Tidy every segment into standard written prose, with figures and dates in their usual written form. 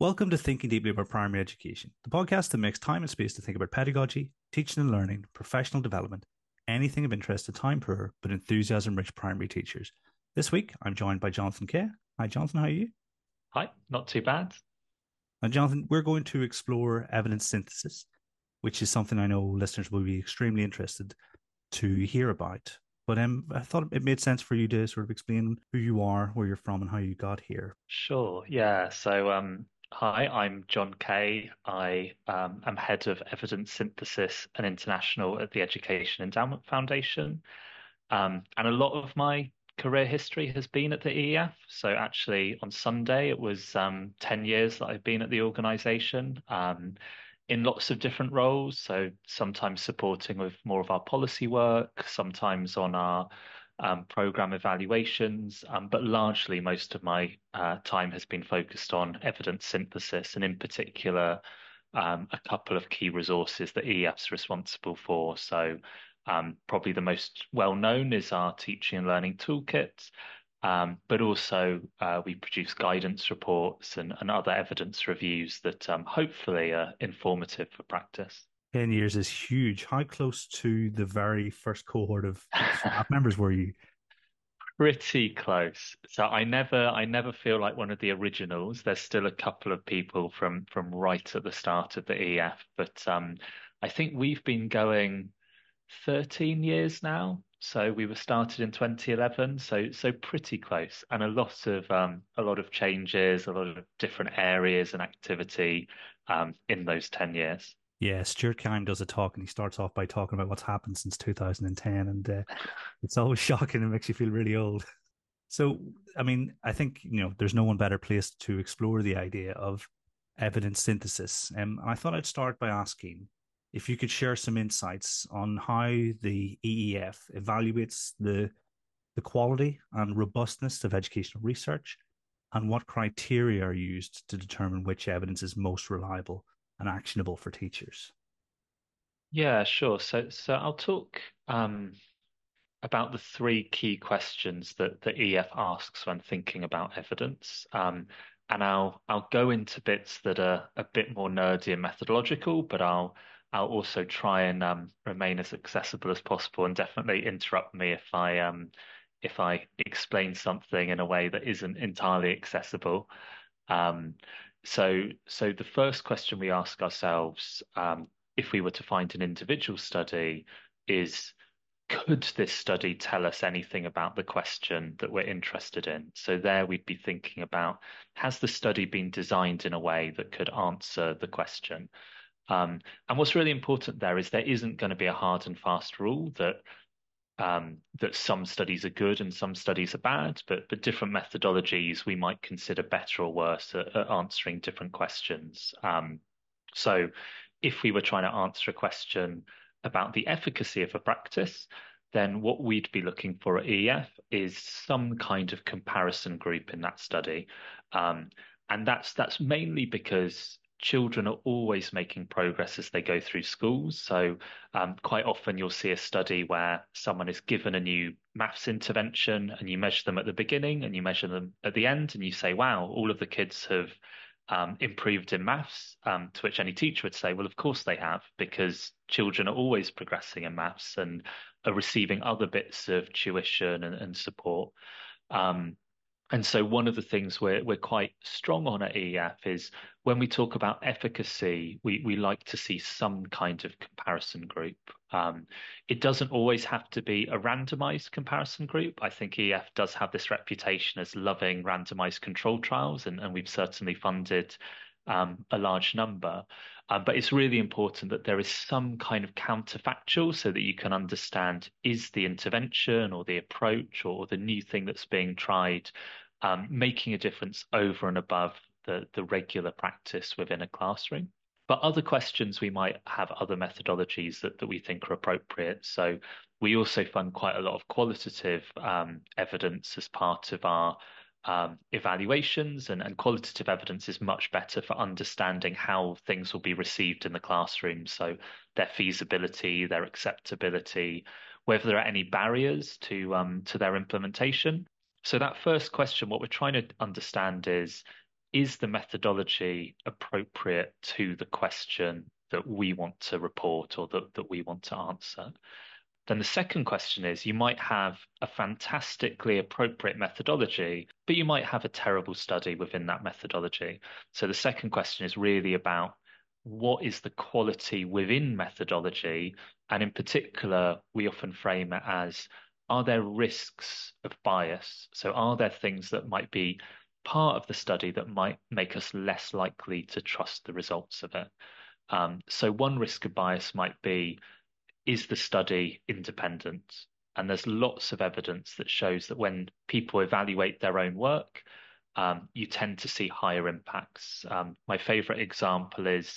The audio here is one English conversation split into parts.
Welcome to Thinking Deeply About Primary Education, the podcast that makes time and space to think about pedagogy, teaching and learning, professional development, anything of interest to time poor but enthusiasm rich primary teachers. This week, I'm joined by Jonathan Kay. Hi, Jonathan, how are you? Hi, not too bad. Now, Jonathan, we're going to explore evidence synthesis, which is something I know listeners will be extremely interested to hear about. But I thought it made sense for you to sort of explain who you are, where you're from, and how you got here. Sure. Yeah. Hi, I'm John Kay. I am head of evidence synthesis and international at the Education Endowment Foundation. And a lot of my career history has been at the EEF. So actually, on Sunday, it was 10 years that I've been at the organization. In lots of different roles. So sometimes supporting with more of our policy work, sometimes on our program evaluations, but largely most of my time has been focused on evidence synthesis and in particular a couple of key resources that EEF's responsible for. Probably the most well known is our teaching and learning toolkit. But also, we produce guidance reports and other evidence reviews that hopefully are informative for practice. 10 years is huge. How close to the very first cohort of staff members were you? Pretty close. I never feel like one of the originals. There's still a couple of people from right at the start of the EF, but I think we've been going 13 years now. So we were started in 2011, so pretty close, and a lot of changes, a lot of different areas and activity in those 10 years. Yeah, Stuart Kine does a talk and he starts off by talking about what's happened since 2010. And it's always shocking and makes you feel really old. So, I mean, I think, there's no one better placed to explore the idea of evidence synthesis. And I thought I'd start by asking if you could share some insights on how the EEF evaluates the quality and robustness of educational research and what criteria are used to determine which evidence is most reliable and actionable for teachers. Yeah, sure. So I'll talk about the three key questions that the EF asks when thinking about evidence. And I'll go into bits that are a bit more nerdy and methodological, but I'll also try and remain as accessible as possible and definitely interrupt me if I explain something in a way that isn't entirely accessible. Um, so the first question we ask ourselves, if we were to find an individual study, is could this study tell us anything about the question that we're interested in? So there we'd be thinking about, has the study been designed in a way that could answer the question? And what's really important there is there isn't going to be a hard and fast rule that some studies are good and some studies are bad, but different methodologies we might consider better or worse at answering different questions. So if we were trying to answer a question about the efficacy of a practice, then what we'd be looking for at EF is some kind of comparison group in that study. And that's mainly because children are always making progress as they go through schools. So quite often you'll see a study where someone is given a new maths intervention and you measure them at the beginning and you measure them at the end and you say, wow, all of the kids have improved in maths, to which any teacher would say, well, of course they have, because children are always progressing in maths and are receiving other bits of tuition and support. Um, and so one of the things we're quite strong on at EF is when we talk about efficacy, we like to see some kind of comparison group. It doesn't always have to be a randomized comparison group. I think EF does have this reputation as loving randomized control trials, and we've certainly funded a large number. But it's really important that there is some kind of counterfactual so that you can understand is the intervention or the approach or the new thing that's being tried making a difference over and above the regular practice within a classroom. But other questions, we might have other methodologies that we think are appropriate. So we also fund quite a lot of qualitative evidence as part of our evaluations, and qualitative evidence is much better for understanding how things will be received in the classroom. So their feasibility, their acceptability, whether there are any barriers to their implementation. So that first question, what we're trying to understand is is the methodology appropriate to the question that we want to report or that we want to answer? Then the second question is you might have a fantastically appropriate methodology, but you might have a terrible study within that methodology. So the second question is really about what is the quality within methodology? And in particular, we often frame it as, are there risks of bias? So are there things that might be part of the study that might make us less likely to trust the results of it? So one risk of bias might be, is the study independent? And there's lots of evidence that shows that when people evaluate their own work, you tend to see higher impacts. My favorite example is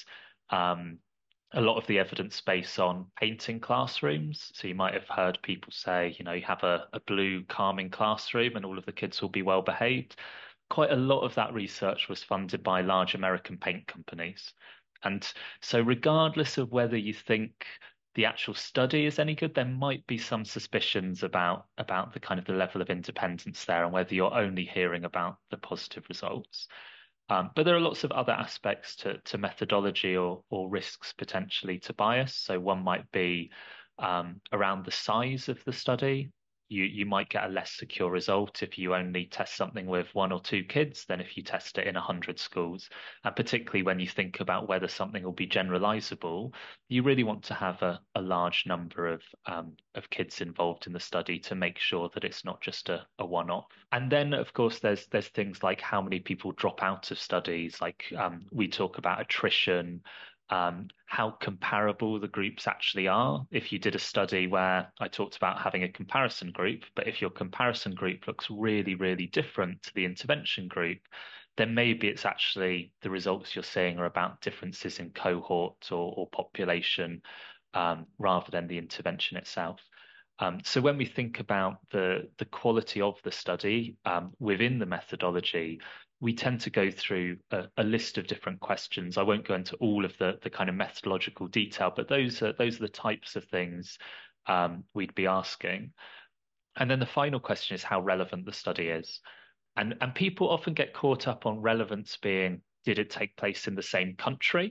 a lot of the evidence based on painting classrooms. So you might have heard people say, you have a blue, calming classroom and all of the kids will be well behaved. Quite a lot of that research was funded by large American paint companies. And so, regardless of whether you think the actual study is any good, there might be some suspicions about the kind of the level of independence there and whether you're only hearing about the positive results. But there are lots of other aspects to methodology or risks potentially to bias. So one might be around the size of the study. You might get a less secure result if you only test something with 1 or 2 kids than if you test it in 100 schools. And particularly when you think about whether something will be generalizable, you really want to have a large number of kids involved in the study to make sure that it's not just a one-off. And then, of course, there's things like how many people drop out of studies, like we talk about attrition, how comparable the groups actually are. If you did a study where I talked about having a comparison group, but if your comparison group looks really, really different to the intervention group, then maybe it's actually the results you're seeing are about differences in cohort or population rather than the intervention itself. So when we think about the quality of the study within the methodology, we tend to go through a list of different questions. I won't go into all of the kind of methodological detail, but those are the types of things we'd be asking. And then the final question is how relevant the study is. And people often get caught up on relevance being, did it take place in the same country?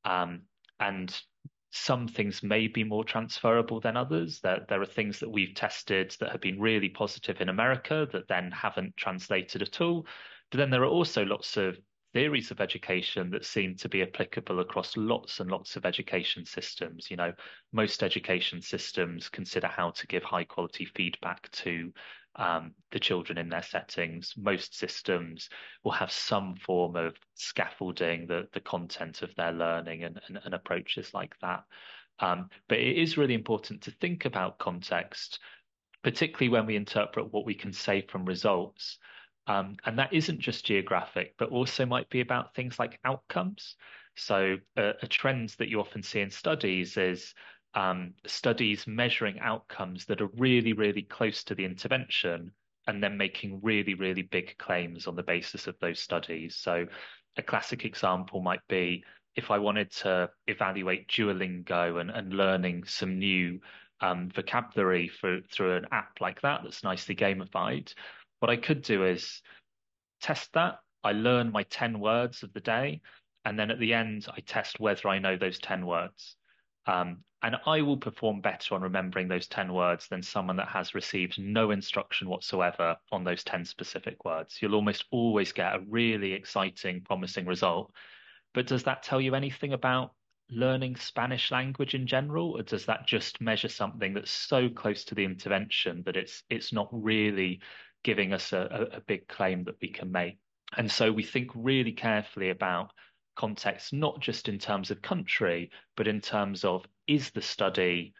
And some things may be more transferable than others. There are things that we've tested that have been really positive in America that then haven't translated at all. But then there are also lots of theories of education that seem to be applicable across lots and lots of education systems. Most education systems consider how to give high quality feedback to the children in their settings. Most systems will have some form of scaffolding the content of their learning and approaches like that. But it is really important to think about context, particularly when we interpret what we can say from results. And that isn't just geographic, but also might be about things like outcomes. So a trend that you often see in studies is studies measuring outcomes that are really, really close to the intervention and then making really, really big claims on the basis of those studies. So a classic example might be if I wanted to evaluate Duolingo and learning some new vocabulary through an app like that that's nicely gamified. What I could do is test that. I learn my 10 words of the day, and then at the end, I test whether I know those 10 words. And I will perform better on remembering those 10 words than someone that has received no instruction whatsoever on those 10 specific words. You'll almost always get a really exciting, promising result. But does that tell you anything about learning Spanish language in general, or does that just measure something that's so close to the intervention that it's not really giving us a big claim that we can make? And so we think really carefully about context, not just in terms of country, but in terms of is the study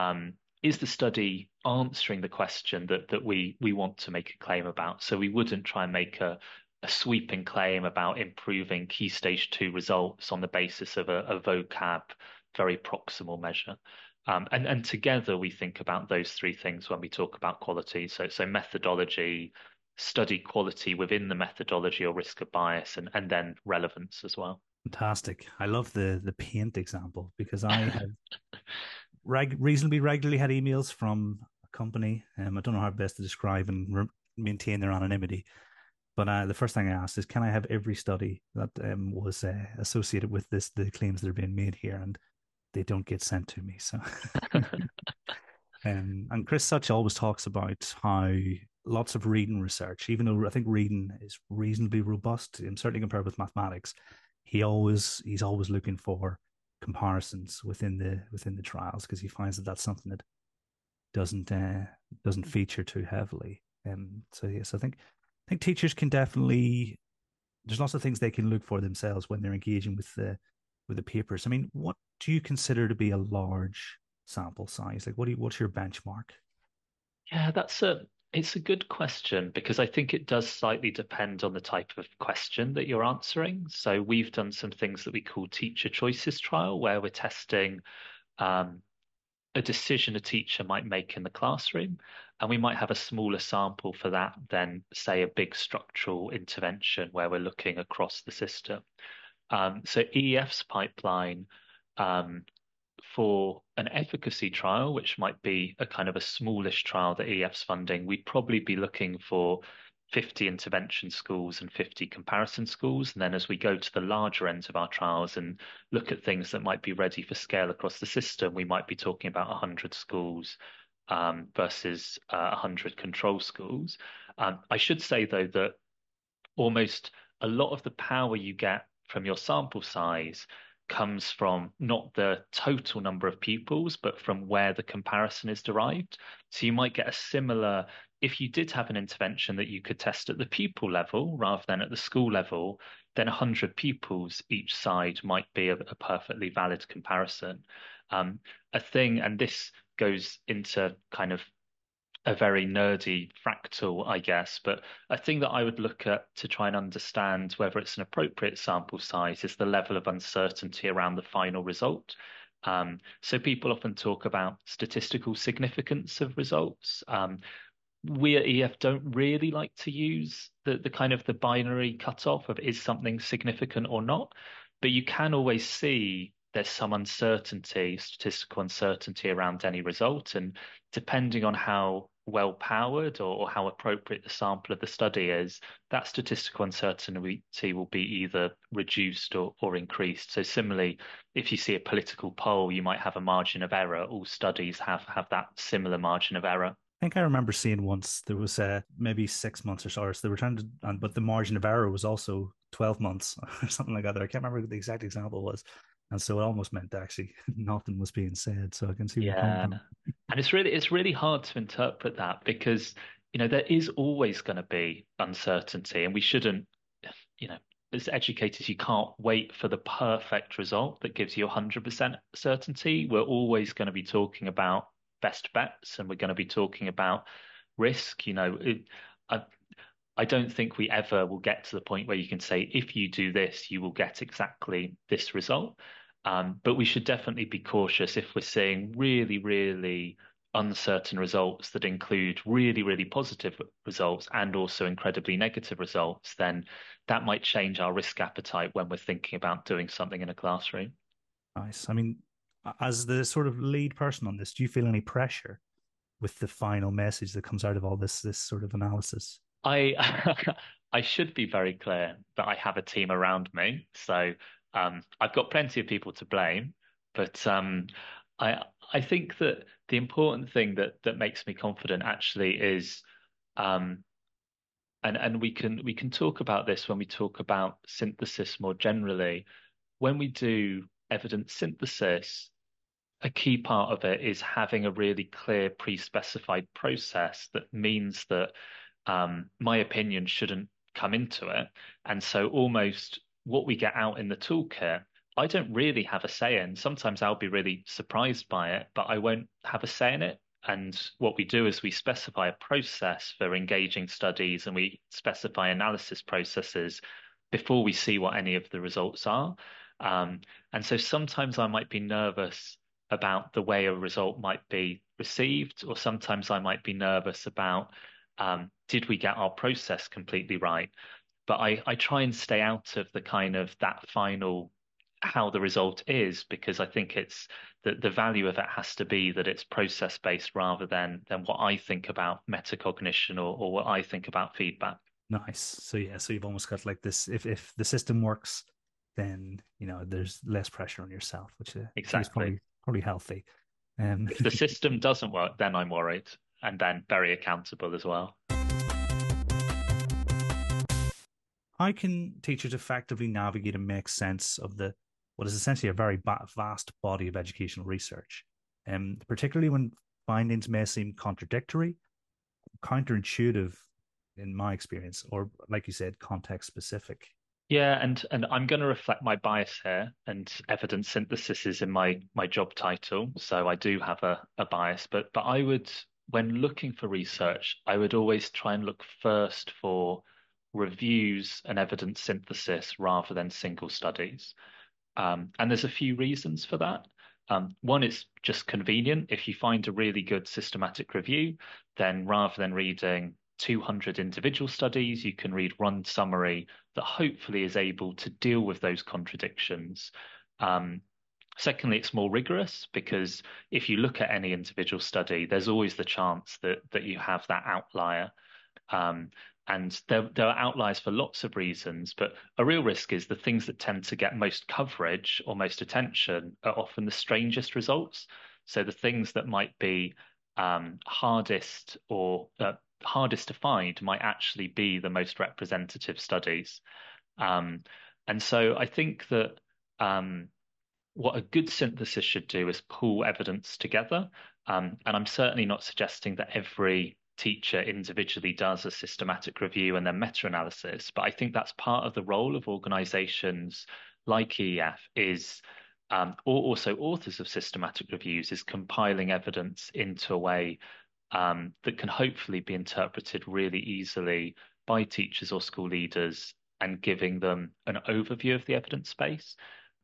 answering the question that we want to make a claim about? So we wouldn't try and make a sweeping claim about improving Key Stage 2 results on the basis of a vocab, very proximal measure. And together we think about those three things when we talk about quality. So methodology, study quality within the methodology or risk of bias, and then relevance as well. Fantastic. I love the paint example because I have reasonably regularly had emails from a company. I don't know how best to describe and maintain their anonymity. But the first thing I asked is, can I have every study that was associated with the claims that are being made here, and they don't get sent to me. So, and Chris Such always talks about how lots of reading research, even though I think reading is reasonably robust, and certainly compared with mathematics, he's always looking for comparisons within the trials because he finds that that's something that doesn't feature too heavily. So yes, I think teachers can definitely. There's lots of things they can look for themselves when they're engaging with the papers. I mean, what do you consider to be a large sample size? Like, what's your benchmark? Yeah, it's a good question because I think it does slightly depend on the type of question that you're answering. So we've done some things that we call teacher choices trial, where we're testing um, a decision a teacher might make in the classroom, and we might have a smaller sample for that than, say, a big structural intervention where we're looking across the system. So EEF's pipeline um, for an efficacy trial, which might be a kind of a smallish trial that EF's funding, we'd probably be looking for 50 intervention schools and 50 comparison schools. And then as we go to the larger ends of our trials and look at things that might be ready for scale across the system, we might be talking about 100 schools versus 100 control schools. I should say, though, that almost a lot of the power you get from your sample size comes from not the total number of pupils, but from where the comparison is derived. So you might get a similar, if you did have an intervention that you could test at the pupil level rather than at the school level, then 100 pupils each side might be a perfectly valid comparison. A thing, and this goes into kind of a very nerdy fractal, I guess, but a thing that I would look at to try and understand whether it's an appropriate sample size is the level of uncertainty around the final result. So people often talk about statistical significance of results. We at EF don't really like to use the kind of the binary cutoff of is something significant or not, but you can always see there's some uncertainty, statistical uncertainty around any result, and depending on how well powered or how appropriate the sample of the study is, that statistical uncertainty will be either reduced or increased. So similarly, if you see a political poll, you might have a margin of error. All studies have that similar margin of error. I think I remember seeing once there was maybe 6 months or so. So they were trying to, but the margin of error was also 12 months or something like that. I can't remember what the exact example was. And so it almost meant that actually nothing was being said. So I can see where you're coming Yeah. from. And it's really hard to interpret that because, there is always going to be uncertainty, and we shouldn't, you know, as educators, you can't wait for the perfect result that gives you 100% certainty. We're always going to be talking about best bets, and we're going to be talking about risk. I, I don't think we ever will get to the point where you can say, if you do this, you will get exactly this result. But we should definitely be cautious if we're seeing really, really uncertain results that include really, really positive results and also incredibly negative results, then that might change our risk appetite when we're thinking about doing something in a classroom. Nice. I mean, as the sort of lead person on this, do you feel any pressure with the final message that comes out of all this sort of analysis? I I should be very clear that I have a team around me, so I've got plenty of people to blame, but I think that the important thing that makes me confident actually is um, and we can talk about this when we talk about synthesis more generally. When we do evidence synthesis, a key part of it is having a really clear pre-specified process that means that my opinion shouldn't come into it. And so almost what we get out in the toolkit, I don't really have a say in. Sometimes I'll be really surprised by it, but I won't have a say in it. And what we do is we specify a process for engaging studies and we specify analysis processes before we see what any of the results are. Um, and so sometimes I might be nervous about the way a result might be received, or sometimes I might be nervous about did we get our process completely right? But I try and stay out of the kind of that final how the result is because I think it's the value of it has to be that it's process based rather than what I think about metacognition or what I think about feedback. Nice. So yeah, so you've almost got like this. If the system works, then there's less pressure on yourself, which I think is Exactly. probably healthy. Um, If the system doesn't work, then I'm worried, and then very accountable as well. how can teachers effectively navigate and make sense of the what is essentially a very vast body of educational research, particularly when findings may seem contradictory, counterintuitive, in my experience, or like you said, context specific. Yeah, and I'm going to reflect my bias here, and evidence synthesis is in my job title, so I do have a bias. But I would, when looking for research, I would always try and look first for reviews and evidence synthesis rather than single studies. And there's a few reasons for that. One, it's just convenient. If you find a really good systematic review, then rather than reading 200 individual studies, you can read one summary that hopefully is able to deal with those contradictions. Um, Secondly, it's more rigorous because if you look at any individual study, there's always the chance that you have that outlier. Um, and there are outliers for lots of reasons, but a real risk is the things that tend to get most coverage or most attention are often the strangest results. So the things that might be hardest to find might actually be the most representative studies. Um, and so I think that what a good synthesis should do is pull evidence together. And I'm certainly not suggesting that every teacher individually does a systematic review and then meta-analysis, but I think that's part of the role of organizations like EEF or also authors of systematic reviews, is compiling evidence into a way that can hopefully be interpreted really easily by teachers or school leaders and giving them an overview of the evidence space.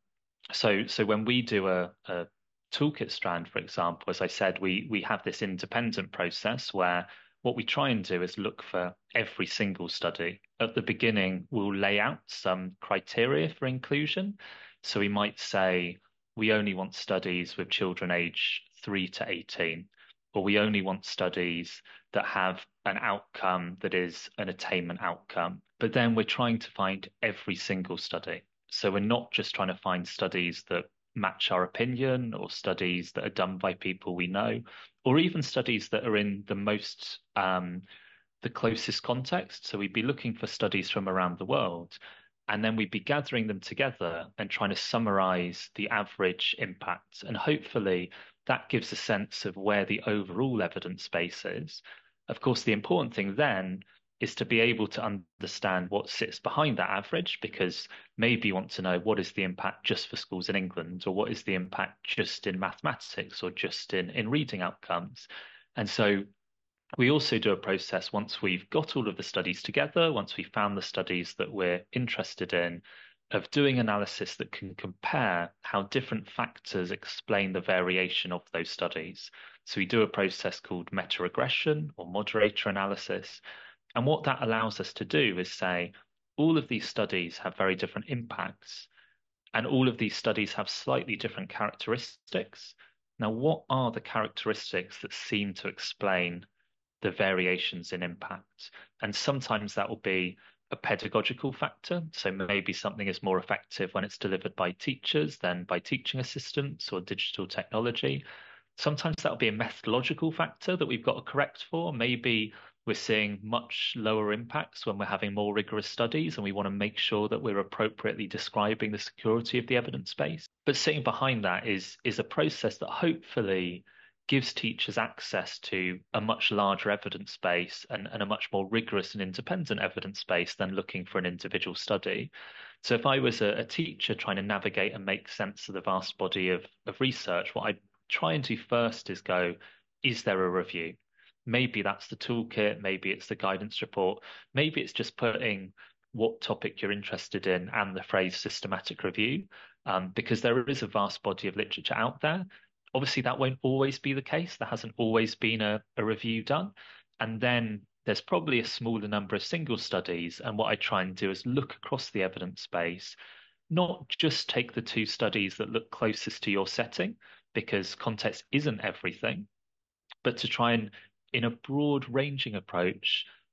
So when we do a toolkit strand, for example, as I said, we have this independent process where what we try and do is look for every single study. At the beginning, we'll lay out some criteria for inclusion. So we might say we only want studies with children age 3 to 18, or we only want studies that have an outcome that is an attainment outcome. But then we're trying to find every single study. So we're not just trying to find studies that match our opinion or studies that are done by people we know, or even studies that are in the closest context. So we'd be looking for studies from around the world, and then we'd be gathering them together and trying to summarize the average impact. And hopefully that gives a sense of where the overall evidence base is. Of course, the important thing then is to be able to understand what sits behind that average, because maybe you want to know what is the impact just for schools in England, or what is the impact just in mathematics, or just in reading outcomes. And so we also do a process once we've got all of the studies together, once we've found the studies that we're interested in, of doing analysis that can compare how different factors explain the variation of those studies. So we do a process called meta-regression or moderator analysis. And what that allows us to do is say, all of these studies have very different impacts, and all of these studies have slightly different characteristics. Now, what are the characteristics that seem to explain the variations in impact? And sometimes that will be a pedagogical factor. So maybe something is more effective when it's delivered by teachers than by teaching assistants or digital technology. Sometimes that'll be a methodological factor that we've got to correct for. Maybe we're seeing much lower impacts when we're having more rigorous studies, and we want to make sure that we're appropriately describing the security of the evidence base. But sitting behind that is a process that hopefully gives teachers access to a much larger evidence base and a much more rigorous and independent evidence base than looking for an individual study. So if I was a teacher trying to navigate and make sense of the vast body of research, what I try and do first is go, is there a review? Maybe that's the toolkit, maybe it's the guidance report, maybe it's just putting what topic you're interested in and the phrase systematic review, because there is a vast body of literature out there. Obviously, that won't always be the case. There hasn't always been a review done. And then there's probably a smaller number of single studies. And what I try and do is look across the evidence base, not just take the two studies that look closest to your setting, because context isn't everything, but to try and, in a broad ranging approach,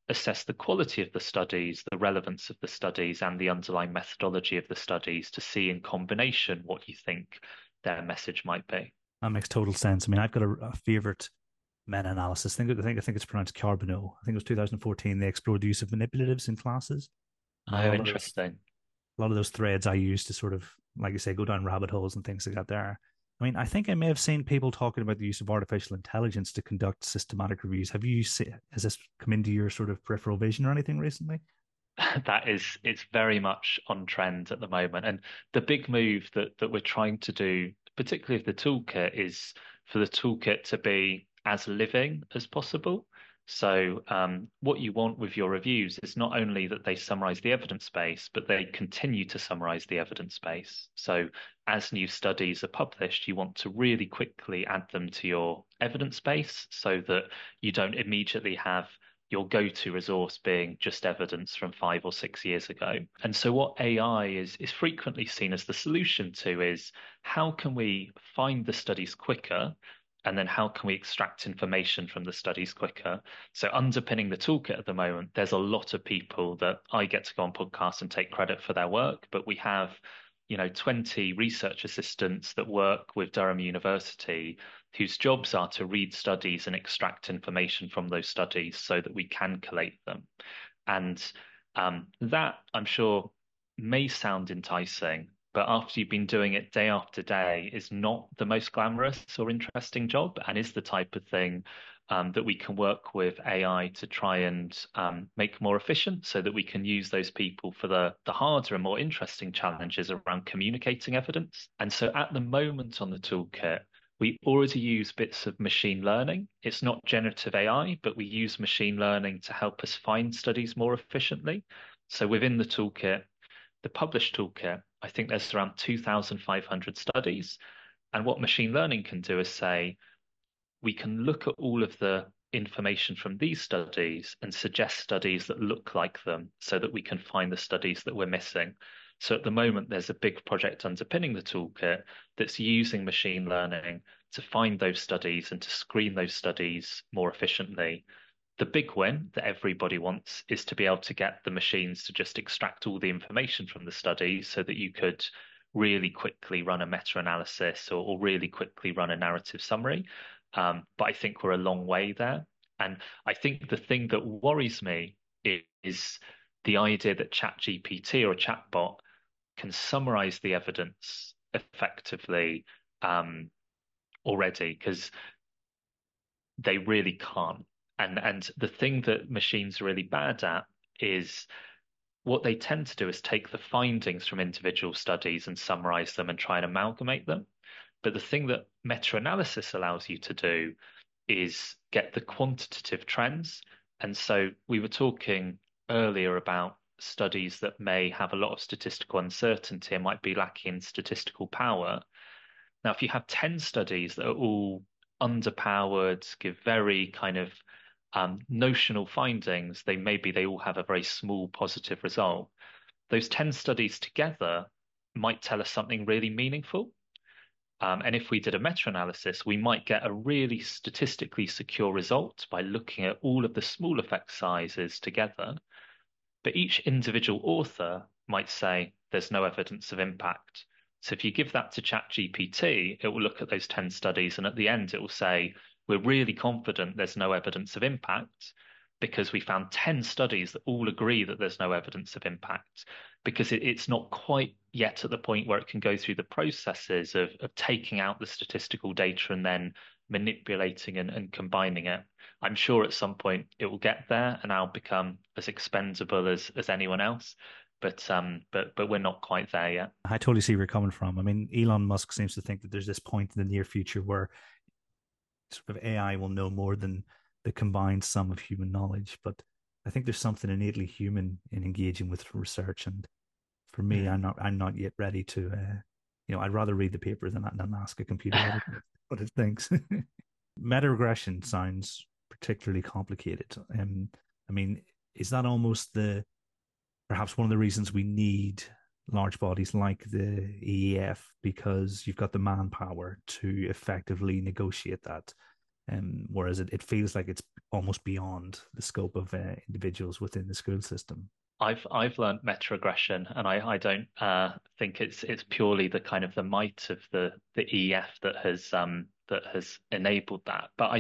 assess the quality of the studies, the relevance of the studies, and the underlying methodology of the studies to see in combination what you think their message might be. That makes total sense. I mean, I've got a favorite meta-analysis. I think it's pronounced Carbonell. I think it was 2014. They explored the use of manipulatives in classes, and Oh, interesting. a lot of those threads I use to sort of, like you say, go down rabbit holes and things like that there. I mean, I think I may have seen people talking about the use of artificial intelligence to conduct systematic reviews. Has this come into your sort of peripheral vision or anything recently? It's very much on trend at the moment. And the big move that we're trying to do, particularly with the toolkit, is for the toolkit to be as living as possible. So what you want with your reviews is not only that they summarize the evidence base, but they continue to summarize the evidence base. So as new studies are published, you want to really quickly add them to your evidence base so that you don't immediately have your go-to resource being just evidence from 5 or 6 years ago. And so what AI is frequently seen as the solution to is how can we find the studies quicker? And then how can we extract information from the studies quicker? So underpinning the toolkit at the moment, there's a lot of people that I get to go on podcasts and take credit for their work, but we have 20 research assistants that work with Durham University whose jobs are to read studies and extract information from those studies so that we can collate them. And that, I'm sure, may sound enticing, but after you've been doing it day after day, is not the most glamorous or interesting job, and is the type of thing that we can work with AI to try and make more efficient so that we can use those people for the harder and more interesting challenges around communicating evidence. And so at the moment on the toolkit, we already use bits of machine learning. It's not generative AI, but we use machine learning to help us find studies more efficiently. So within the toolkit, the published toolkit, I think there's around 2,500 studies. And what machine learning can do is say, we can look at all of the information from these studies and suggest studies that look like them so that we can find the studies that we're missing. So at the moment, there's a big project underpinning the toolkit that's using machine learning to find those studies and to screen those studies more efficiently. The big win that everybody wants is to be able to get the machines to just extract all the information from the studies so that you could really quickly run a meta-analysis or really quickly run a narrative summary. But I think we're a long way there. And I think the thing that worries me is the idea that ChatGPT or a chatbot can summarize the evidence effectively already, because they really can't. And the thing that machines are really bad at is what they tend to do is take the findings from individual studies and summarize them and try and amalgamate them. But the thing that meta-analysis allows you to do is get the quantitative trends. And so we were talking earlier about studies that may have a lot of statistical uncertainty and might be lacking in statistical power. Now, if you have 10 studies that are all underpowered, give very kind of notional findings, they all have a very small positive result. Those 10 studies together might tell us something really meaningful. And if we did a meta-analysis, we might get a really statistically secure result by looking at all of the small effect sizes together. But each individual author might say there's no evidence of impact. So if you give that to ChatGPT, it will look at those 10 studies, and at the end, it will say, we're really confident there's no evidence of impact because we found 10 studies that all agree that there's no evidence of impact, because it's not quite yet at the point where it can go through the processes of taking out the statistical data and then manipulating and combining it. I'm sure at some point it will get there and I'll become as expendable as anyone else. But we're not quite there yet. I totally see where you're coming from. I mean, Elon Musk seems to think that there's this point in the near future where sort of AI will know more than the combined sum of human knowledge. But I think there's something innately human in engaging with research. And for me, Mm. I'm not yet ready to, I'd rather read the paper than ask a computer what it thinks. Meta regression sounds particularly complicated. I mean, is that almost perhaps one of the reasons we need large bodies like the EEF, because you've got the manpower to effectively negotiate that? Whereas it feels like it's almost beyond the scope of individuals within the school system. I've learned meta-aggression, and I don't think it's purely the kind of the might of the EF that has enabled that. But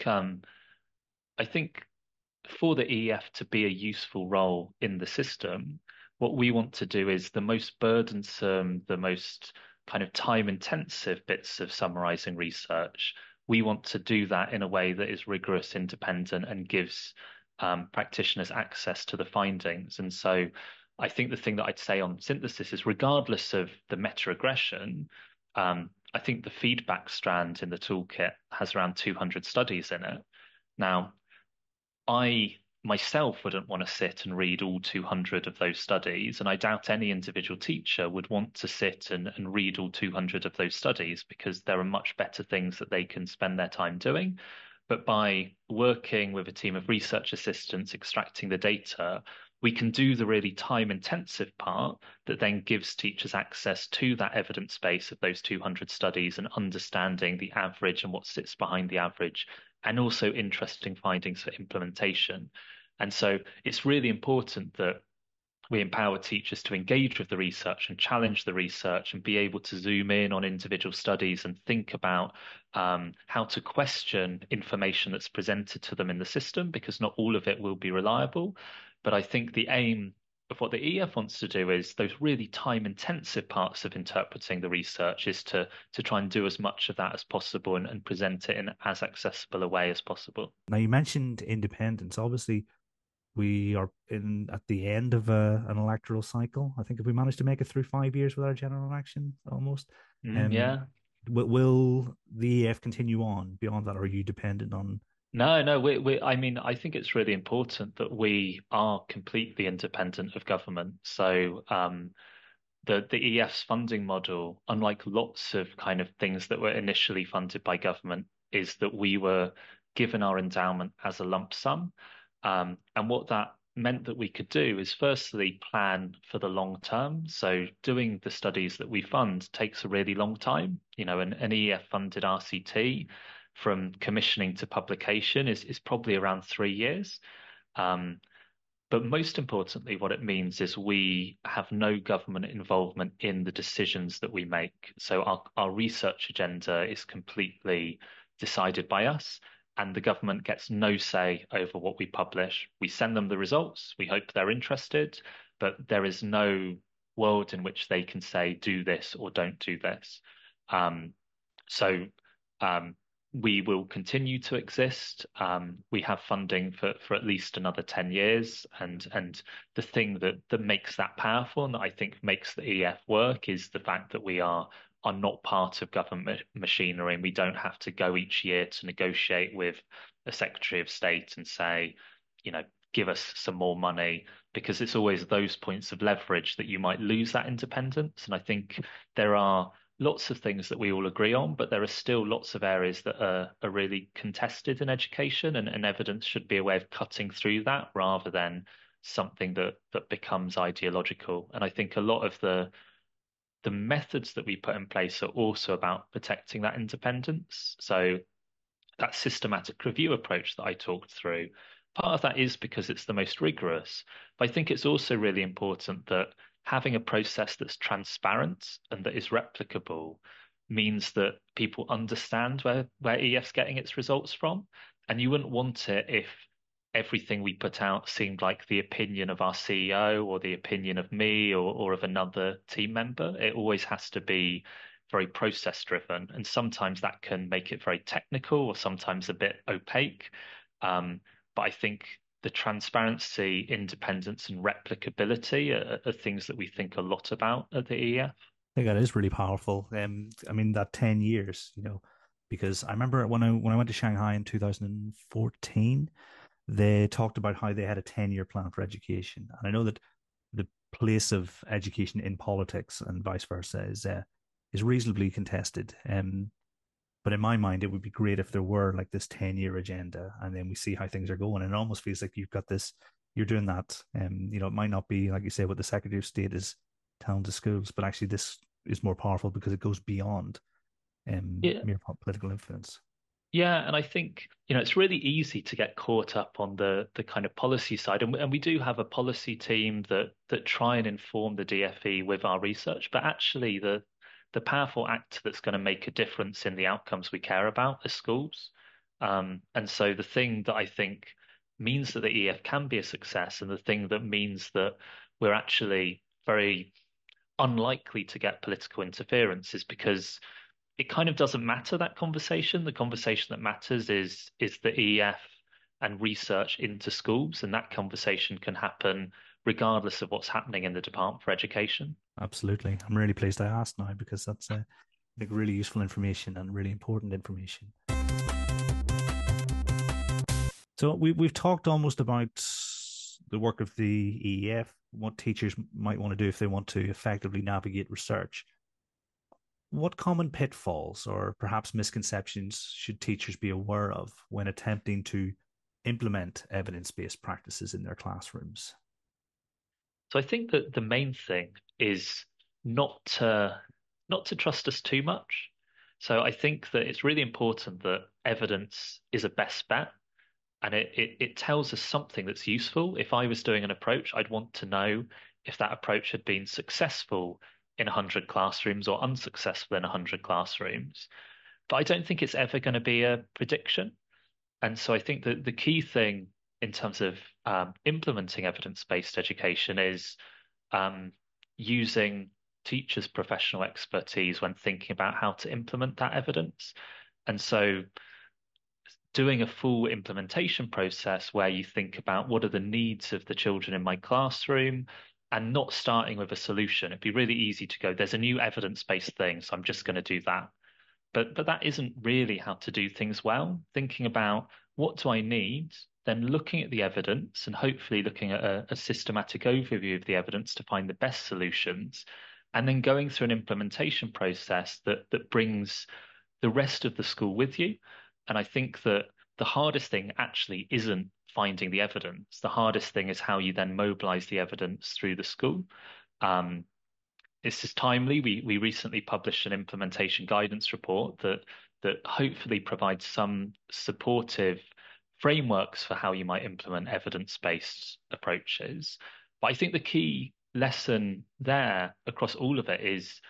I think for the EF to be a useful role in the system, what we want to do is the most burdensome, the most kind of time-intensive bits of summarizing research. We want to do that in a way that is rigorous, independent, and gives practitioners access to the findings. And so I think the thing that I'd say on synthesis is regardless of the meta-aggression, I think the feedback strand in the toolkit has around 200 studies in it. Now, I myself wouldn't want to sit and read all 200 of those studies, and I doubt any individual teacher would want to sit and read all 200 of those studies because there are much better things that they can spend their time doing. But by working with a team of research assistants extracting the data, we can do the really time intensive part that then gives teachers access to that evidence base of those 200 studies and understanding the average and what sits behind the average, and also interesting findings for implementation. And so it's really important that we empower teachers to engage with the research and challenge the research and be able to zoom in on individual studies and think about how to question information that's presented to them in the system, because not all of it will be reliable. But I think the aim of what the EF wants to do is those really time intensive parts of interpreting the research is to try and do as much of that as possible and present it in as accessible a way as possible. Now, you mentioned independence. Obviously, we are in at the end of an electoral cycle. I think if we manage to make it through 5 years without a general election, almost, um, Yeah. will the EF continue on beyond that, or are you dependent on? No, no, I mean, I think it's really important that we are completely independent of government. So, the EF's funding model, unlike lots of kind of things that were initially funded by government, is that we were given our endowment as a lump sum. And what that meant that we could do is firstly plan for the long term. So doing the studies that we fund takes a really long time. You know, an EF funded RCT from commissioning to publication is probably around 3 years. Um, but most importantly, what it means is we have no government involvement in the decisions that we make. So our research agenda is completely decided by us, and the government gets no say over what we publish. We send them the results. We hope they're interested, but there is no world in which they can say, do this or don't do this. Um, so um, we will continue to exist. We have funding for at least another 10 years. And the thing that makes that powerful and that I think makes the EF work is the fact that we are not part of government machinery, and we don't have to go each year to negotiate with a Secretary of State and say, you know, give us some more money, because it's always those points of leverage that you might lose that independence. And I think there are lots of things that we all agree on, but there are still lots of areas that are really contested in education, and evidence should be a way of cutting through that rather than something that becomes ideological. And I think a lot of the methods that we put in place are also about protecting that independence. So that systematic review approach that I talked through, part of that is because it's the most rigorous. But I think it's also really important that having a process that's transparent and that is replicable means that people understand where EF's getting its results from. And you wouldn't want it if everything we put out seemed like the opinion of our CEO or the opinion of me or of another team member. It always has to be very process driven. And sometimes that can make it very technical or sometimes a bit opaque. But I think the transparency, independence, and replicability are things that we think a lot about at the EF. I think that is really powerful. I mean that 10 years, because I remember when I went to Shanghai in 2014, they talked about how they had a 10-year plan for education, and I know that the place of education in politics and vice versa is reasonably contested. But in my mind, it would be great if there were like this 10-year agenda, and then we see how things are going. And it almost feels like you've got this, you're doing that. It might not be like you say what the Secretary of State is telling to schools, but actually this is more powerful because it goes beyond Yeah, mere political influence. Yeah, and I think, it's really easy to get caught up on the kind of policy side. And we do have a policy team that try and inform the DFE with our research, but actually the powerful actor that's going to make a difference in the outcomes we care about as schools. And so the thing that I think means that the EF can be a success, and the thing that means that we're actually very unlikely to get political interference, is because it kind of doesn't matter, that conversation. The conversation that matters is the EF and research into schools, and that conversation can happen regardless of what's happening in the Department for Education. Absolutely. I'm really pleased I asked now because that's I think really useful information and really important information. So we've talked almost about the work of the EEF, what teachers might want to do if they want to effectively navigate research. What common pitfalls or perhaps misconceptions should teachers be aware of when attempting to implement evidence-based practices in their classrooms? So I think that the main thing is not to not to trust us too much. So I think that it's really important that evidence is a best bet, and it tells us something that's useful. If I was doing an approach, I'd want to know if that approach had been successful in 100 classrooms or unsuccessful in 100 classrooms. But I don't think it's ever going to be a prediction. And so I think that the key thing in terms of implementing evidence-based education is using teachers' professional expertise when thinking about how to implement that evidence. And so doing a full implementation process where you think about what are the needs of the children in my classroom, and not starting with a solution. It'd be really easy to go, there's a new evidence-based thing, so I'm just going to do that. But that isn't really how to do things well. Thinking about what do I need, then looking at the evidence and hopefully looking at a systematic overview of the evidence to find the best solutions, and then going through an implementation process that brings the rest of the school with you. And I think that the hardest thing actually isn't finding the evidence. The hardest thing is how you then mobilize the evidence through the school. Um, this is timely. We recently published an implementation guidance report that hopefully provides some supportive frameworks for how you might implement evidence-based approaches. But I think the key lesson there across all of it is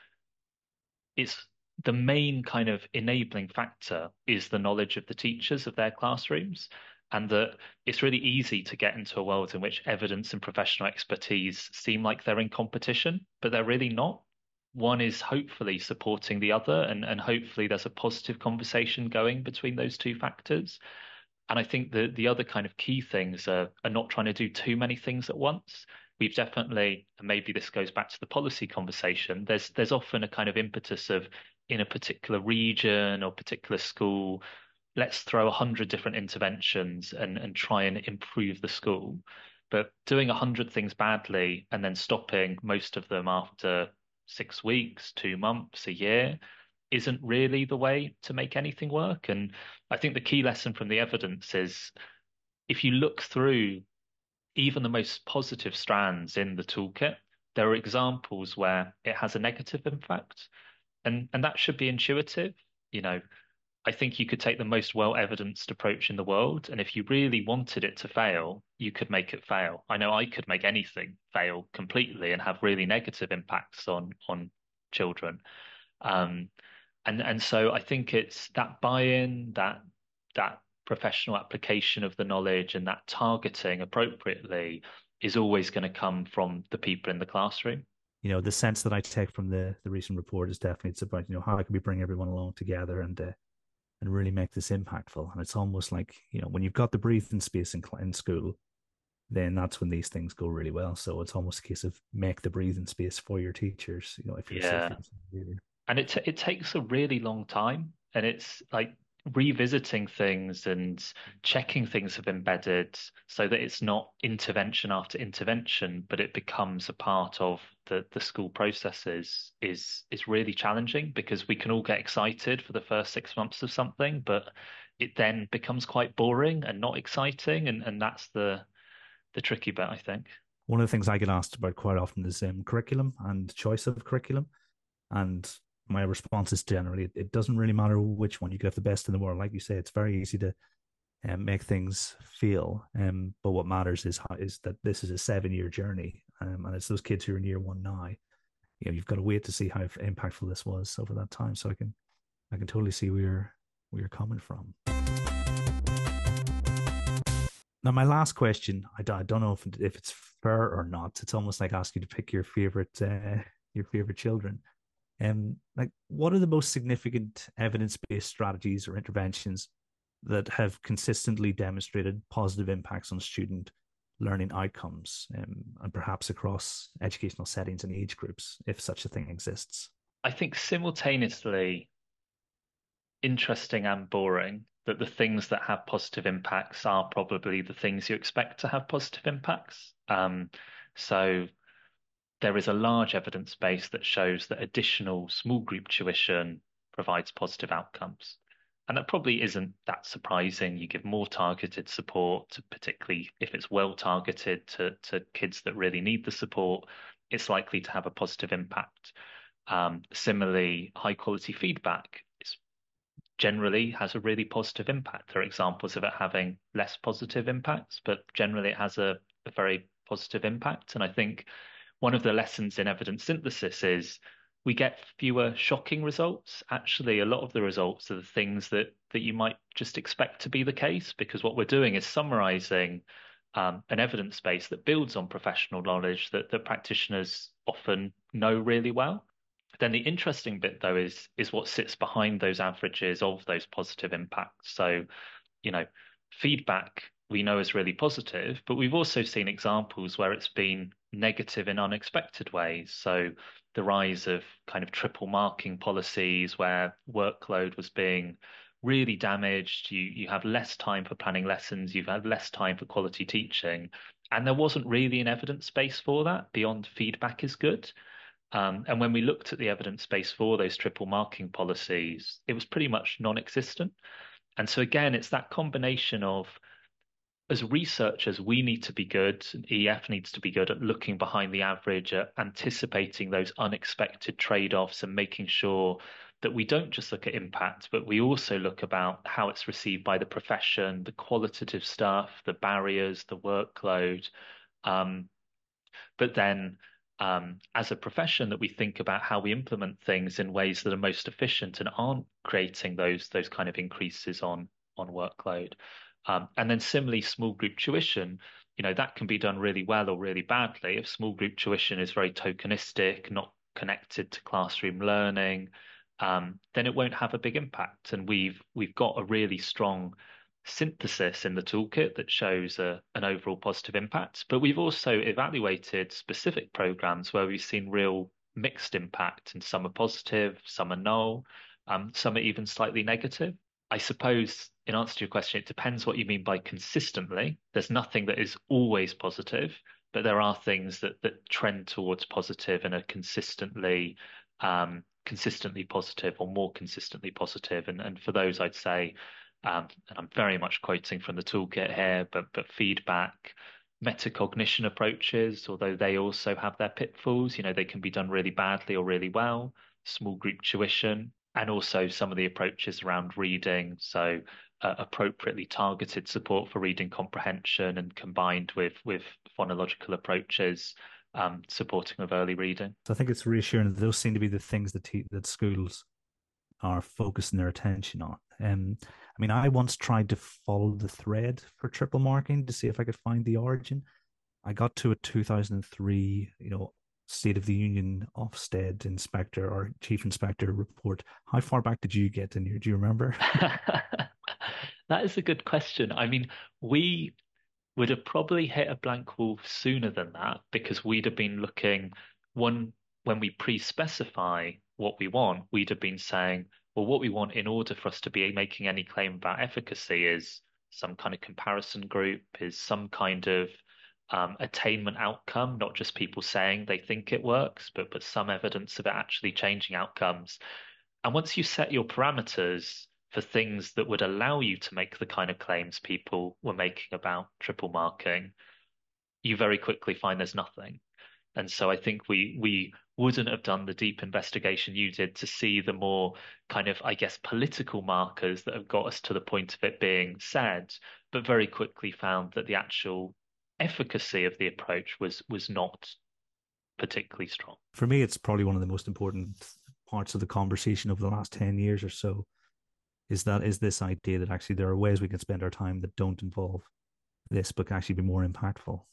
it's the main kind of enabling factor is the knowledge of the teachers of their classrooms. And that it's really easy to get into a world in which evidence and professional expertise seem like they're in competition, but they're really not. One is hopefully supporting the other, and hopefully there's a positive conversation going between those two factors. And I think the other kind of key things are not trying to do too many things at once. We've definitely, and maybe this goes back to the policy conversation, there's often a kind of impetus of in a particular region or particular school, let's throw 100 different interventions and try and improve the school. But doing 100 things badly and then stopping most of them after 6 weeks, 2 months, a year isn't really the way to make anything work. And I think the key lesson from the evidence is if you look through even the most positive strands in the toolkit, there are examples where it has a negative impact. And that should be intuitive. You know, I think you could take the most well-evidenced approach in the world, and if you really wanted it to fail, you could make it fail. I know I could make anything fail completely and have really negative impacts on children. Um, and so I think it's that buy-in, that professional application of the knowledge and that targeting appropriately is always going to come from the people in the classroom. The sense that I take from the recent report is definitely it's about how can we bring everyone along together and really make this impactful. And it's almost like when you've got the breathing space in school, then that's when these things go really well. So it's almost a case of make the breathing space for your teachers. If Yeah. you're And it takes a really long time, and it's like revisiting things and checking things have embedded so that it's not intervention after intervention, but it becomes a part of the school processes is really challenging because we can all get excited for the first 6 months of something, but it then becomes quite boring and not exciting, and that's the tricky bit, I think. one of the things I get asked about quite often is curriculum and choice of curriculum. And my response is generally it doesn't really matter which one. You could have the best in the world. Like you say, it's very easy to make things feel. But what matters is that this is a 7 year journey, and it's those kids who are in year one now. You've got to wait to see how impactful this was over that time. So I can totally see where you're coming from. Now, my last question, I don't know if it's fair or not. It's almost like asking you to pick your favorite children. Like, what are the most significant evidence-based strategies or interventions that have consistently demonstrated positive impacts on student learning outcomes, and perhaps across educational settings and age groups, if such a thing exists? I think simultaneously interesting and boring that the things that have positive impacts are probably the things you expect to have positive impacts. So there is a large evidence base that shows that additional small group tuition provides positive outcomes. And that probably isn't that surprising. You give more targeted support, particularly if it's well targeted to kids that really need the support, it's likely to have a positive impact. Similarly, high quality feedback is generally has a really positive impact. There are examples of it having less positive impacts, but generally it has a very positive impact. And I think one of the lessons in evidence synthesis is we get fewer shocking results. Actually, a lot of the results are the things that you might just expect to be the case, because what we're doing is summarizing an evidence base that builds on professional knowledge that practitioners often know really well. Then the interesting bit, though, is what sits behind those averages of those positive impacts. So, you know, feedback we know is really positive, but we've also seen examples where it's been negative in unexpected ways. So the rise of kind of triple marking policies where workload was being really damaged. You have less time for planning lessons, you've had less time for quality teaching. And there wasn't really an evidence base for that beyond feedback is good. And when we looked at the evidence base for those triple marking policies, it was pretty much non-existent. And so again, it's that combination of as researchers, we need to be good, and EF needs to be good at looking behind the average, at anticipating those unexpected trade-offs and making sure that we don't just look at impact, but we also look about how it's received by the profession, the qualitative stuff, the barriers, the workload. But then as a profession that we think about how we implement things in ways that are most efficient and aren't creating those kind of increases on workload. And then similarly, small group tuition, that can be done really well or really badly. If small group tuition is very tokenistic, not connected to classroom learning, then it won't have a big impact. And we've got a really strong synthesis in the toolkit that shows an overall positive impact. But we've also evaluated specific programs where we've seen real mixed impact, and some are positive, some are null, some are even slightly negative. I suppose in answer to your question, it depends what you mean by consistently. There's nothing that is always positive, but there are things that trend towards positive and are consistently positive or more consistently positive. And for those, I'd say, and I'm very much quoting from the toolkit here, but feedback, metacognition approaches, although they also have their pitfalls, they can be done really badly or really well. Small group tuition, and also some of the approaches around reading. So appropriately targeted support for reading comprehension and combined with phonological approaches, supporting of early reading. So I think it's reassuring that those seem to be the things that schools are focusing their attention on. I mean, I once tried to follow the thread for triple marking to see if I could find the origin. I got to a 2003, State of the Union Ofsted inspector or chief inspector report. How far back did you get in here? Do you remember? That is a good question. I mean, we would have probably hit a blank wall sooner than that, because we'd have been looking when we pre-specify what we want, we'd have been saying, well, what we want in order for us to be making any claim about efficacy is some kind of comparison group, is some kind of attainment outcome, not just people saying they think it works, but some evidence of it actually changing outcomes. And once you set your parameters for things that would allow you to make the kind of claims people were making about triple marking, you very quickly find there's nothing. And so I think we wouldn't have done the deep investigation you did to see the more kind of, I guess, political markers that have got us to the point of it being said, but very quickly found that the actual efficacy of the approach was not particularly strong. For me, it's probably one of the most important parts of the conversation over the last 10 years or so is this idea that actually there are ways we can spend our time that don't involve this, but can actually be more impactful.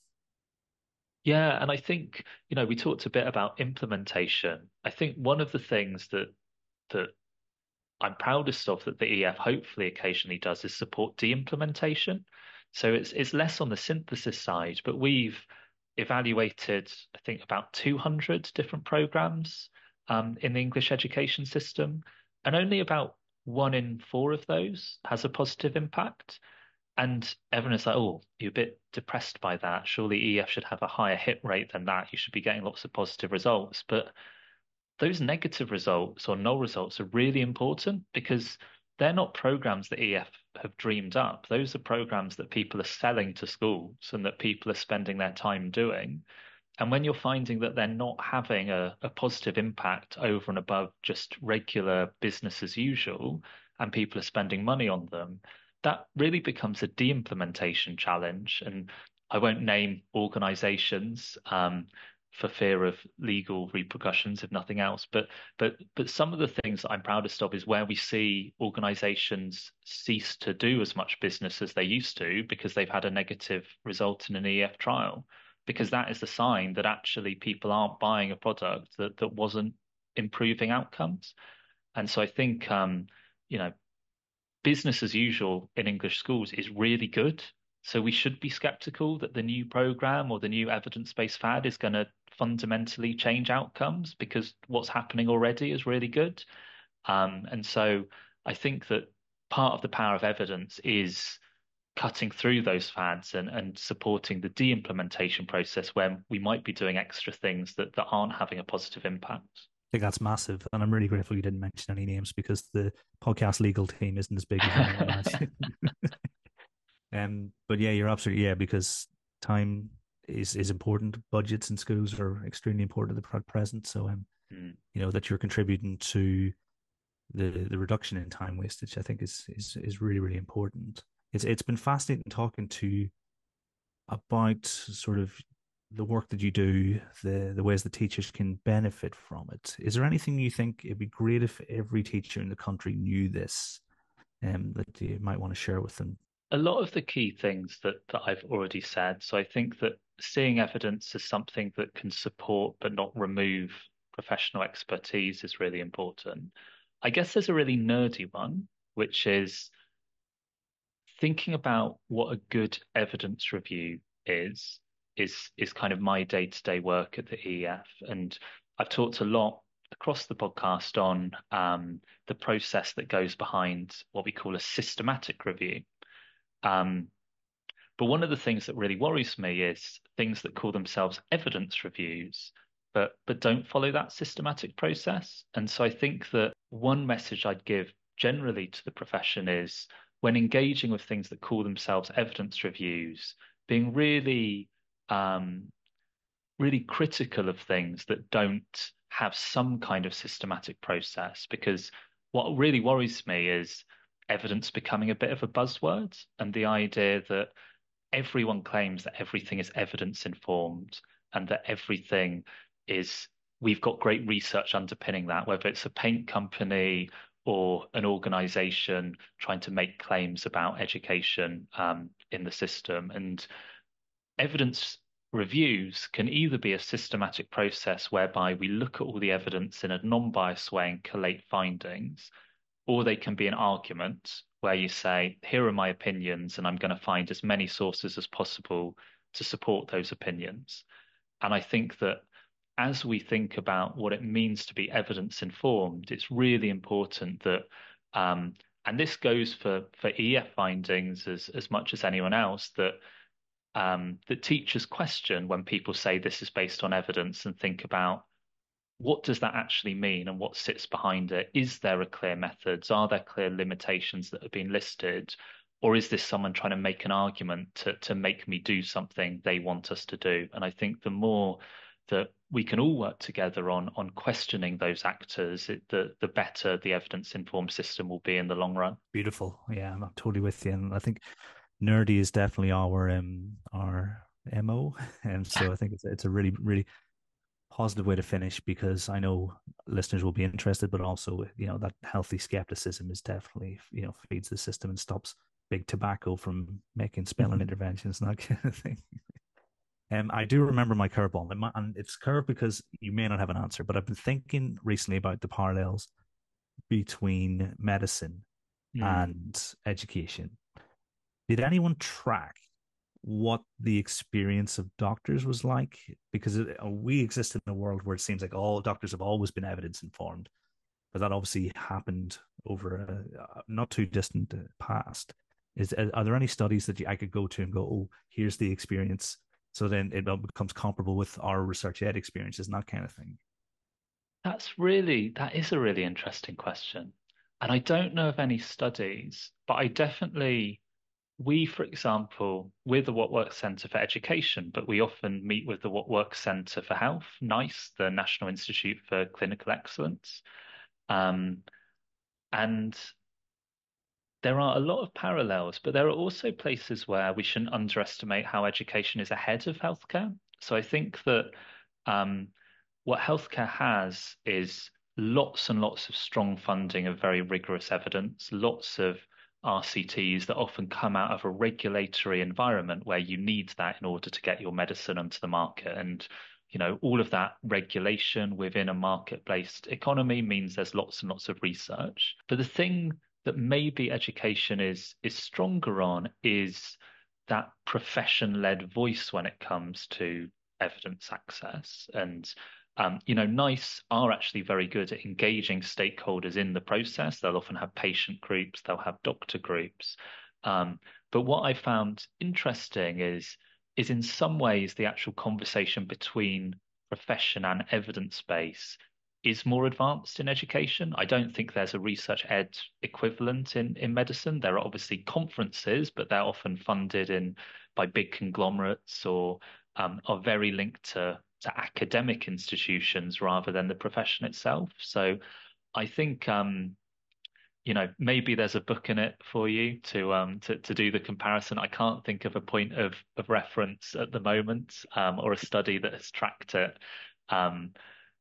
Yeah, and I think, we talked a bit about implementation. I think one of the things that I'm proudest of that the EF hopefully occasionally does is support de-implementation. So it's less on the synthesis side, but we've evaluated, I think, about 200 different programs in the English education system, and only about 1 in 4 of those has a positive impact. And everyone is like, oh, you're a bit depressed by that. Surely EF should have a higher hit rate than that. You should be getting lots of positive results. But those negative results or null results are really important because they're not programs that EF have dreamed up. Those are programs that people are selling to schools and that people are spending their time doing. And when you're finding that they're not having a positive impact over and above just regular business as usual, and people are spending money on them, that really becomes a de-implementation challenge. And I won't name organizations, for fear of legal repercussions, if nothing else. But some of the things that I'm proudest of is where we see organizations cease to do as much business as they used to because they've had a negative result in an EF trial, because that is the sign that actually people aren't buying a product that wasn't improving outcomes. And so I think you know, business as usual in English schools is really good. So we should be skeptical that the new program or the new evidence-based fad is going to fundamentally change outcomes because what's happening already is really good. And so I think that part of the power of evidence is cutting through those fads and supporting the de-implementation process where we might be doing extra things that aren't having a positive impact. I think that's massive, and I'm really grateful you didn't mention any names because the podcast legal team isn't as big as you might imagine. But yeah, you're absolutely because time is important. Budgets in schools are extremely important at the present. So Mm. that you're contributing to the reduction in time wastage, I think is really, really important. It's been fascinating talking to you about sort of the work that you do, the ways the teachers can benefit from it. Is there anything you think it'd be great if every teacher in the country knew this, that you might want to share with them? A lot of the key things that I've already said. So I think that seeing evidence as something that can support but not remove professional expertise is really important. I guess there's a really nerdy one, which is thinking about what a good evidence review is kind of my day-to-day work at the EF. And I've talked a lot across the podcast on the process that goes behind what we call a systematic review. Um, but one of the things that really worries me is things that call themselves evidence reviews, but don't follow that systematic process. And so I think that one message I'd give generally to the profession is when engaging with things that call themselves evidence reviews, being um, really critical of things that don't have some kind of systematic process, because what really worries me is evidence becoming a bit of a buzzword and the idea that everyone claims that everything is evidence informed and that everything is, we've got great research underpinning that, whether it's a paint company or an organization trying to make claims about education in the system. And evidence reviews can either be a systematic process whereby we look at all the evidence in a non-biased way and collate findings, or they can be an argument where you say, here are my opinions, and I'm going to find as many sources as possible to support those opinions. And I think that as we think about what it means to be evidence informed, it's really important that, and this goes for EF findings as much as anyone else, that teachers question when people say this is based on evidence and think about what does that actually mean and what sits behind it? Is there a clear methods? Are there clear limitations that have been listed? Or is this someone trying to make an argument to make me do something they want us to do? And I think the more that we can all work together on questioning those actors, the better the evidence-informed system will be in the long run. Beautiful. Yeah, I'm totally with you. And I think nerdy is definitely our MO. And so I think it's a really, really positive way to finish because I know listeners will be interested, but also, that healthy skepticism is definitely, feeds the system and stops big tobacco from making spelling interventions and that kind of thing. I do remember my curveball, and it's curved because you may not have an answer, but I've been thinking recently about the parallels between medicine Mm. and education. Did anyone track what the experience of doctors was like? Because we exist in a world where it seems like all doctors have always been evidence informed, but that obviously happened over a not too distant past. Are there any studies that I could go to and go, oh, here's the experience? So then it becomes comparable with our research ed experiences and that kind of thing. That is a really interesting question. And I don't know of any studies, but we, for example, we're the What Works Centre for Education, but we often meet with the What Works Centre for Health, NICE, the National Institute for Clinical Excellence. Um, and there are a lot of parallels, but there are also places where we shouldn't underestimate how education is ahead of healthcare. So I think that um, what healthcare has is lots and lots of strong funding of very rigorous evidence, lots of RCTs that often come out of a regulatory environment where you need that in order to get your medicine onto the market. And, all of that regulation within a market-based economy means there's lots and lots of research. But the thing that maybe education is stronger on is that profession-led voice when it comes to evidence access. And NICE are actually very good at engaging stakeholders in the process. They'll often have patient groups, they'll have doctor groups. Um, but what I found interesting is in some ways the actual conversation between profession and evidence base is more advanced in education. I don't think there's a research ed equivalent in medicine. There are obviously conferences, but they're often funded by big conglomerates or are very linked to academic institutions rather than the profession itself. So I think maybe there's a book in it for you to do the comparison. I can't think of a point of reference at the moment or a study that has tracked it. Um,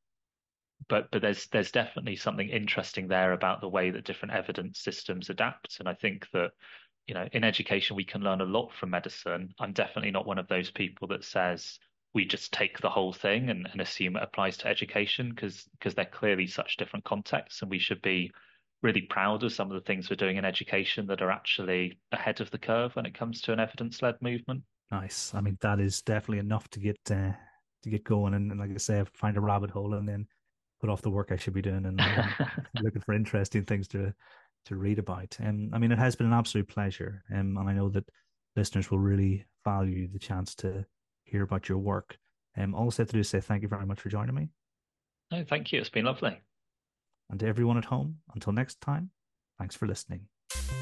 but there's definitely something interesting there about the way that different evidence systems adapt. And I think that, in education, we can learn a lot from medicine. I'm definitely not one of those people that says we just take the whole thing and assume it applies to education because they're clearly such different contexts, and we should be really proud of some of the things we're doing in education that are actually ahead of the curve when it comes to an evidence-led movement. Nice. I mean, that is definitely enough to get going. And like I say, find a rabbit hole and then put off the work I should be doing and looking for interesting things to read about. And I mean, it has been an absolute pleasure. And I know that listeners will really value the chance to hear about your work. All I have to do is say thank you very much for joining me. No, thank you. It's been lovely. And to everyone at home, until next time, thanks for listening.